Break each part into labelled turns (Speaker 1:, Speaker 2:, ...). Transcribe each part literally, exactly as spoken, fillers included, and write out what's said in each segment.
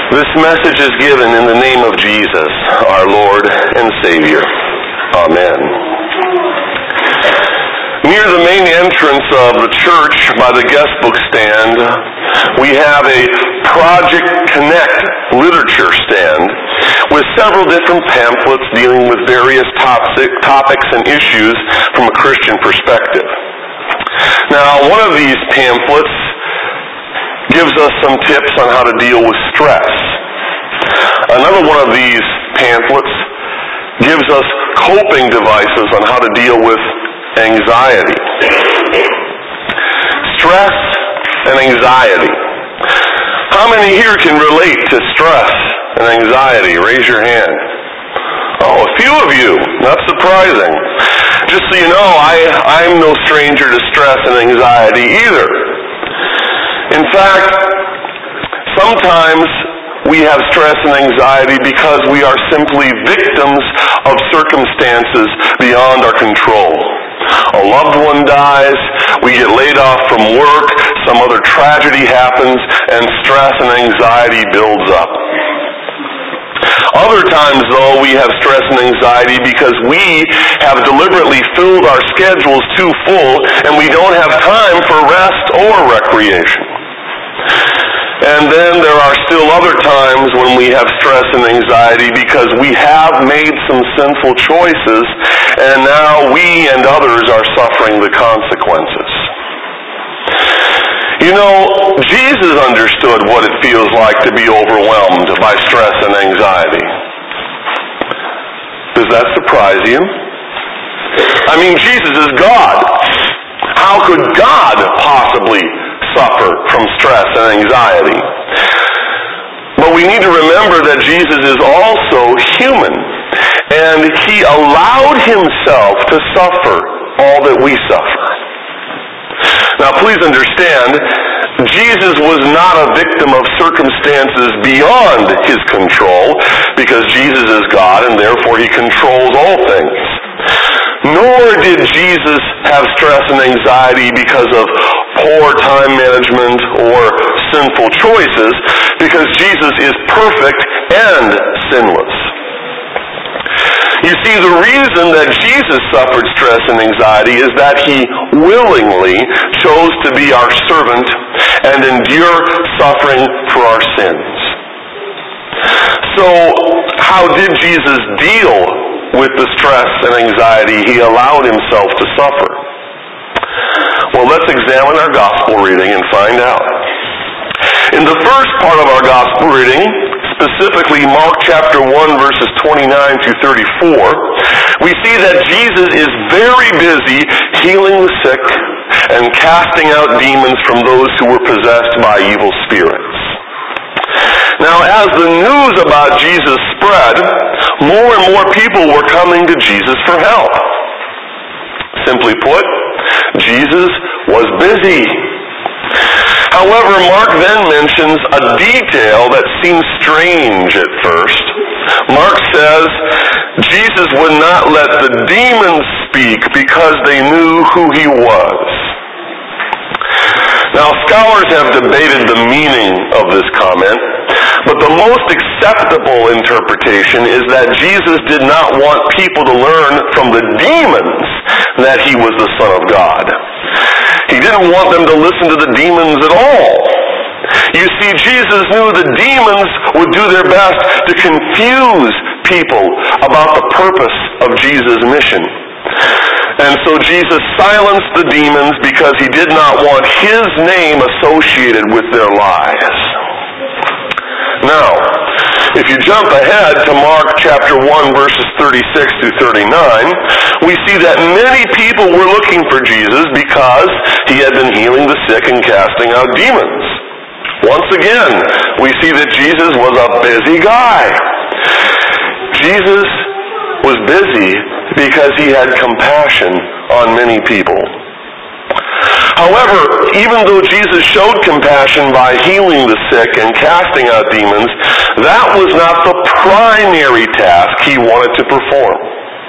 Speaker 1: This message is given in the name of Jesus, our Lord and Savior. Amen. Near the main entrance of the church by the guest book stand, we have a Project Connect literature stand with several different pamphlets dealing with various topics and issues from a Christian perspective. Now, one of these pamphlets gives us some tips on how to deal with stress. Another one of these pamphlets gives us coping devices on how to deal with anxiety. Stress and anxiety. How many here can relate to stress and anxiety? Raise your hand. Oh, a few of you. Not surprising. Just so you know, I, I'm no stranger to stress and anxiety either. In fact, sometimes we have stress and anxiety because we are simply victims of circumstances beyond our control. A loved one dies, we get laid off from work, some other tragedy happens, and stress and anxiety builds up. Other times, though, we have stress and anxiety because we have deliberately filled our schedules too full and we don't have time for rest or recreation. And then there are still other times when we have stress and anxiety because we have made some sinful choices and now we and others are suffering the consequences. You know, Jesus understood what it feels like to be overwhelmed by stress and anxiety. Does that surprise you? I mean, Jesus is God. How could God possibly suffer from stress and anxiety? But we need to remember that Jesus is also human, and he allowed himself to suffer all that we suffer. Now please understand, Jesus was not a victim of circumstances beyond his control, because Jesus is God and therefore he controls all things. Nor did Jesus have stress and anxiety because of poor time management or sinful choices, because Jesus is perfect and sinless. You see, the reason that Jesus suffered stress and anxiety is that he willingly chose to be our servant and endure suffering for our sins. So, how did Jesus deal with the stress and anxiety he allowed himself to suffer? Well, let's examine our gospel reading and find out. In the first part of our gospel reading, specifically Mark chapter one, verses twenty-nine through thirty-four, we see that Jesus is very busy healing the sick and casting out demons from those who were possessed by evil spirits. Now, as the news about Jesus spread, more and more people were coming to Jesus for help. Simply put, Jesus was busy. However, Mark then mentions a detail that seems strange at first. Mark says Jesus would not let the demons speak because they knew who he was. Now, scholars have debated the meaning of this comment, but the most acceptable interpretation is that Jesus did not want people to learn from the demons that he was the Son of God. He didn't want them to listen to the demons at all. You see, Jesus knew the demons would do their best to confuse people about the purpose of Jesus' mission. And so Jesus silenced the demons because he did not want his name associated with their lies. Now, if you jump ahead to Mark chapter one, verses thirty-six through thirty-nine, we see that many people were looking for Jesus because he had been healing the sick and casting out demons. Once again, we see that Jesus was a busy guy. Jesus was busy because he had compassion on many people. However, even though Jesus showed compassion by healing the sick and casting out demons, that was not the primary task he wanted to perform.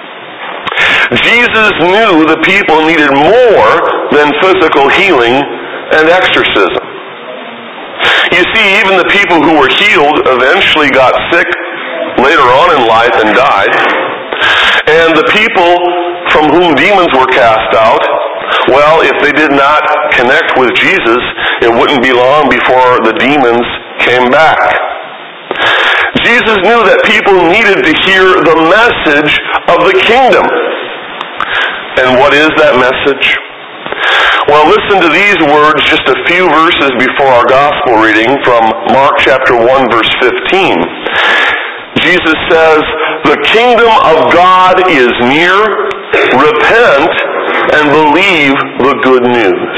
Speaker 1: Jesus knew the people needed more than physical healing and exorcism. You see, even the people who were healed eventually got sick later on in life and died. And the people from whom demons were cast out, well, if they did not connect with Jesus, it wouldn't be long before the demons came back. Jesus knew that people needed to hear the message of the kingdom. And what is that message? Well, listen to these words just a few verses before our gospel reading from Mark chapter one, verse fifteen. Jesus says, "The kingdom of God is near. Repent and believe the good news."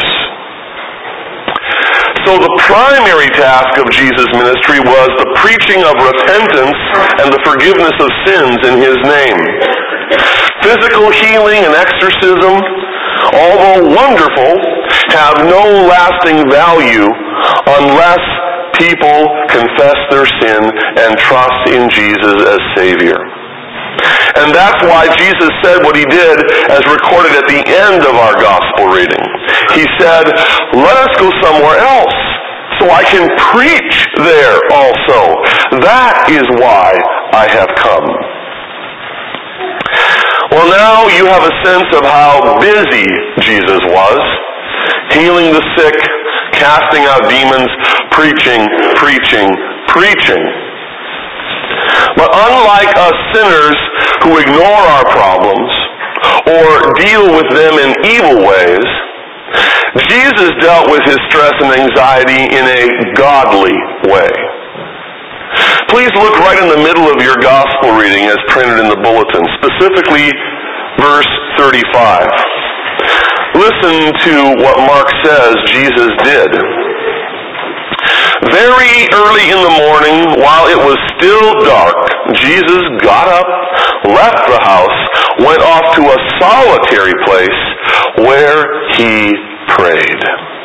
Speaker 1: So the primary task of Jesus' ministry was the preaching of repentance and the forgiveness of sins in His name. Physical healing and exorcism, although wonderful, have no lasting value unless people confess their sin and trust in Jesus as Savior. And that's why Jesus said what He did as recorded at the end of our gospel reading. He said, "Let us go somewhere else so I can preach there also. That is why I have come." Well, now you have a sense of how busy Jesus was, healing the sick, casting out demons, preaching, preaching, preaching. But unlike us sinners who ignore our problems or deal with them in evil ways, Jesus dealt with his stress and anxiety in a godly way. Please look right in the middle of your gospel reading as printed in the bulletin, specifically verse thirty-five. Listen to what Mark says Jesus did. "Very early in the morning, while it was still dark, Jesus got up, left the house, went off to a solitary place where he prayed."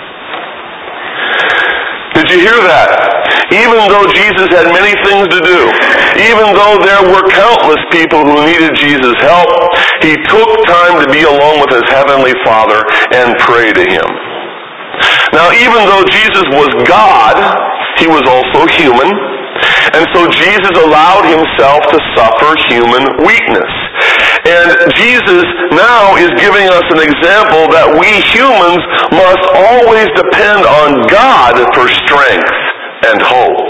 Speaker 1: Did you hear that? Even though Jesus had many things to do, even though there were countless people who needed Jesus' help, he took time to be alone with his heavenly Father and pray to him. Now, even though Jesus was God, he was also human, and so Jesus allowed himself to suffer human weakness. And Jesus now is giving us an example that we humans must always depend on God for strength and hope.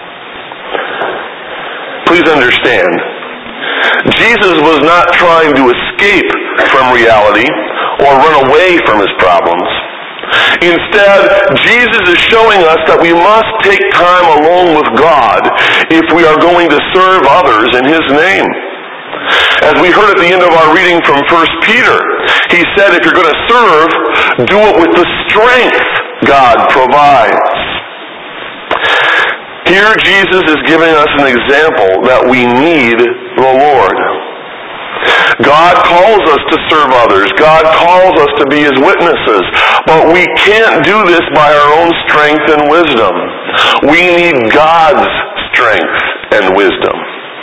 Speaker 1: Please understand, Jesus was not trying to escape from reality or run away from his problems. Instead, Jesus is showing us that we must take time alone with God if we are going to serve others in his name. As we heard at the end of our reading from First Peter, he said if you're going to serve, do it with the strength God provides. Here Jesus is giving us an example that we need the Lord. God calls us to serve others. God calls us to be his witnesses. But we can't do this by our own strength and wisdom. We need God's strength and wisdom.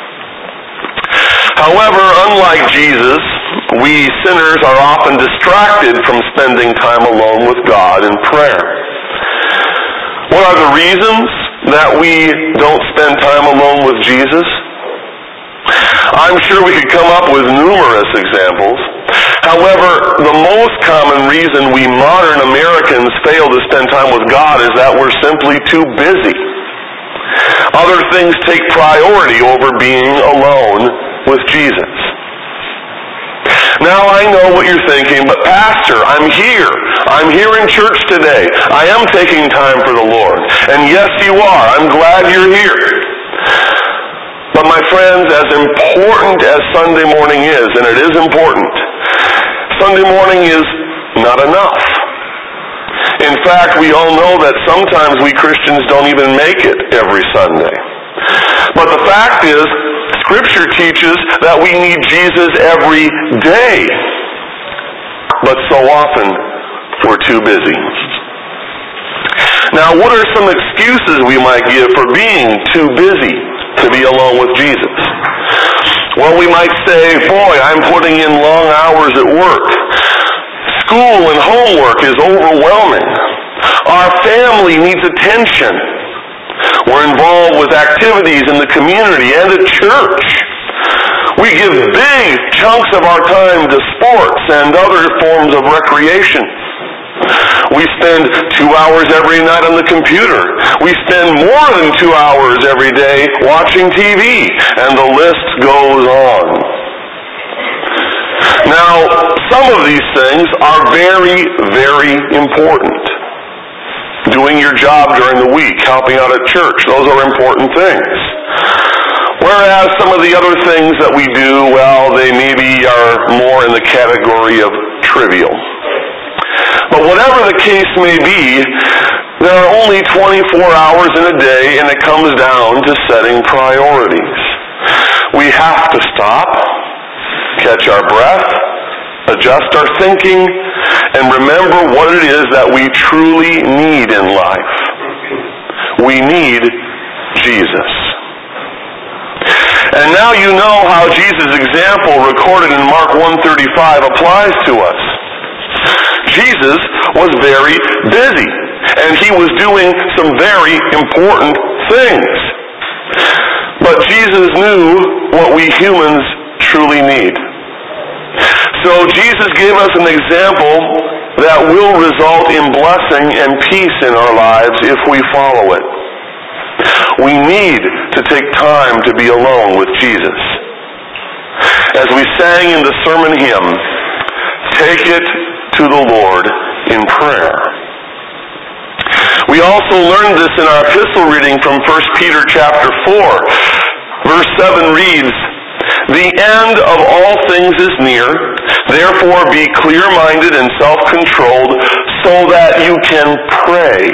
Speaker 1: However, unlike Jesus, we sinners are often distracted from spending time alone with God in prayer. What are the reasons that we don't spend time alone with Jesus? I'm sure we could come up with numerous examples. However, the most common reason we modern Americans fail to spend time with God is that we're simply too busy. Other things take priority over being alone with Jesus. Now I know what you're thinking, but Pastor, I'm here. I'm here in church today. I am taking time for the Lord. And yes, you are. I'm glad you're here. But my friends, as important as Sunday morning is, and it is important, Sunday morning is not enough. In fact, we all know that sometimes we Christians don't even make it every Sunday. But the fact is, Scripture teaches that we need Jesus every day. But so often, we're too busy. Now, what are some excuses we might give for being too busy to be alone with Jesus? Well, we might say, boy, I'm putting in long hours at work. School and homework is overwhelming. Our family needs attention. activities in the community and at church. We give big chunks of our time to sports and other forms of recreation. We spend two hours every night on the computer. We spend more than two hours every day watching T V, and the list goes on. Now, some of these things are very, very important. Doing your job during the week, helping out at church, those are important things. Whereas some of the other things that we do, well, they maybe are more in the category of trivial. But whatever the case may be, there are only twenty-four hours in a day, and it comes down to setting priorities. We have to stop, catch our breath, adjust our thinking, and remember what it is that we truly need in life. We need Jesus. And now you know how Jesus' example recorded in Mark one thirty-five applies to us. Jesus was very busy, and he was doing some very important things. But Jesus knew what we humans truly need. So Jesus gave us an example that will result in blessing and peace in our lives if we follow it. We need to take time to be alone with Jesus. As we sang in the sermon hymn, take it to the Lord in prayer. We also learned this in our epistle reading from First Peter chapter four. Verse seven reads, the end of all things is near, therefore be clear-minded and self-controlled so that you can pray.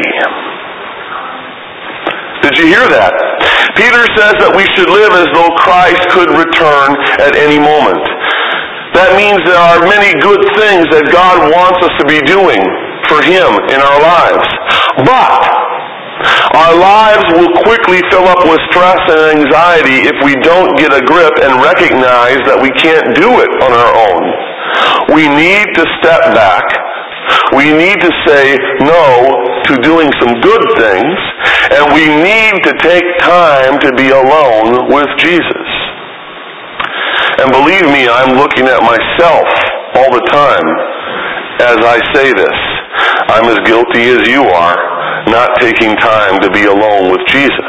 Speaker 1: Did you hear that? Peter says that we should live as though Christ could return at any moment. That means there are many good things that God wants us to be doing for Him in our lives. But our lives will quickly fill up with stress and anxiety if we don't get a grip and recognize that we can't do it on our own. We need to step back. We need to say no to doing some good things, and we need to take time to be alone with Jesus. And believe me, I'm looking at myself all the time as I say this. I'm as guilty as you are, not taking time to be alone with Jesus.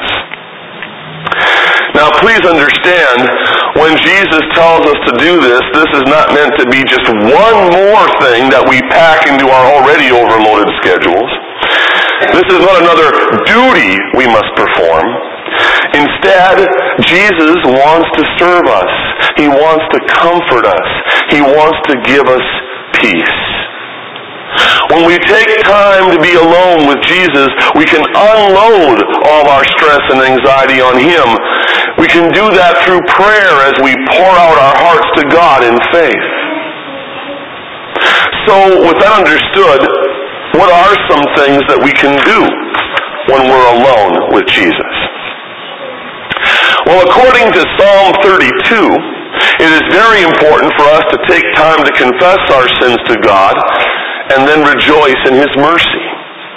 Speaker 1: Now please understand, when Jesus tells us to do this, this is not meant to be just one more thing that we pack into our already overloaded schedules. This is not another duty we must perform. Instead, Jesus wants to serve us. He wants to comfort us. He wants to give us peace. When we take time to be alone with Jesus, we can unload all of our stress and anxiety on Him. We can do that through prayer as we pour out our hearts to God in faith. So, with that understood, what are some things that we can do when we're alone with Jesus? Well, according to Psalm thirty-two, it is very important for us to take time to confess our sins to God and then rejoice in His mercy.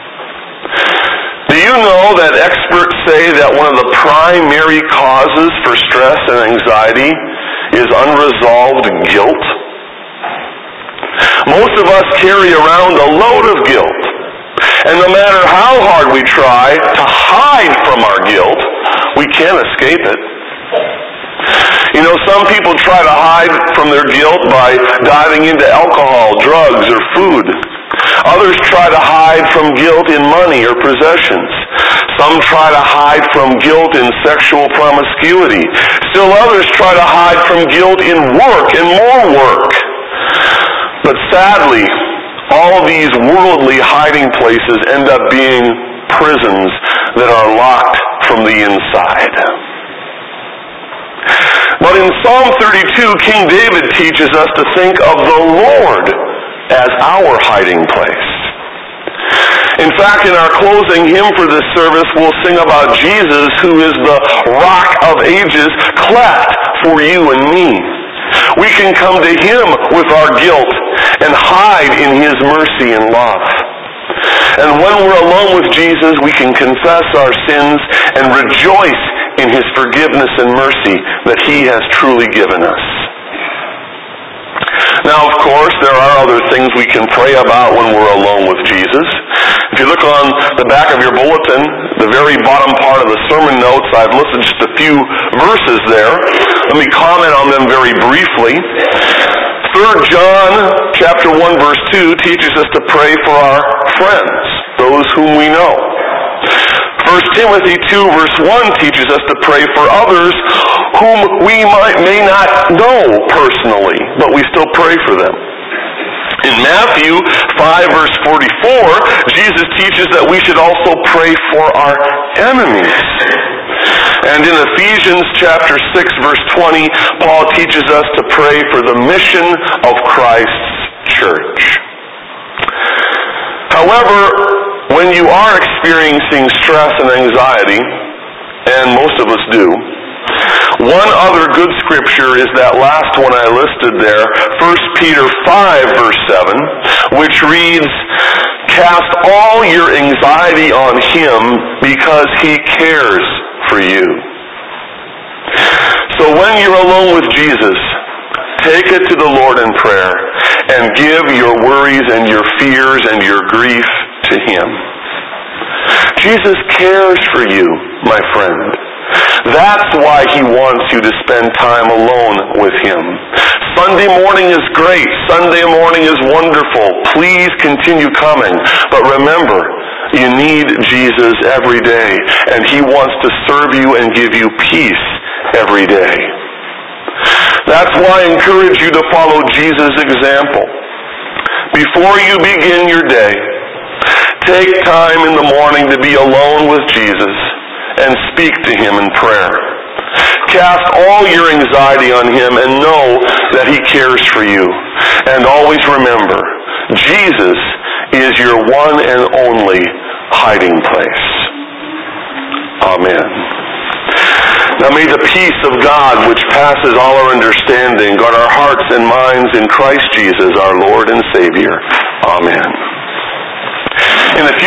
Speaker 1: Do you know that experts say that one of the primary causes for stress and anxiety is unresolved guilt? Most of us carry around a load of guilt, and no matter how hard we try to hide from our guilt, we can't escape it. You know, some people try to hide from their guilt by diving into alcohol, drugs, or food. Others try to hide from guilt in money or possessions. Some try to hide from guilt in sexual promiscuity. Still others try to hide from guilt in work and more work. But sadly, all these worldly hiding places end up being prisons that are locked from the inside. But in Psalm thirty-two, King David teaches us to think of the Lord as our hiding place. In fact, in our closing hymn for this service, we'll sing about Jesus, who is the rock of ages, cleft for you and me. We can come to Him with our guilt and hide in His mercy and love. And when we're alone with Jesus, we can confess our sins and rejoice in His forgiveness and mercy that He has truly given us. Now, of course, there are other things we can pray about when we're alone with Jesus. If you look on the back of your bulletin, the very bottom part of the sermon notes, I've listed just a few verses there. Let me comment on them very briefly. Third John chapter one verse two teaches us to pray for our friends, those whom we know. First Timothy two verse one teaches us to pray for others whom we might may not know personally, but we still pray for them. In Matthew five verse forty-four, Jesus teaches that we should also pray for our enemies. And in Ephesians chapter six verse twenty, Paul teaches us to pray for the mission of Christ's church. However, when you are experiencing stress and anxiety, and most of us do, one other good scripture is that last one I listed there, First Peter five verse seven, which reads, "Cast all your anxiety on Him because He cares for you." So when you're alone with Jesus, take it to the Lord in prayer and give your worries and your fears and your grief to Him. Jesus cares for you, my friend. That's why He wants you to spend time alone with Him. Sunday morning is great. Sunday morning is wonderful. Please continue coming. But remember, you need Jesus every day, and He wants to serve you and give you peace every day. That's why I encourage you to follow Jesus' example. Before you begin your day, take time in the morning to be alone with Jesus and speak to Him in prayer. Cast all your anxiety on Him and know that He cares for you. And always remember, Jesus is your one and only hiding place. Amen. Now may the peace of God, which passes all our understanding, guard our hearts and minds in Christ Jesus, our Lord and Savior. Amen. In a few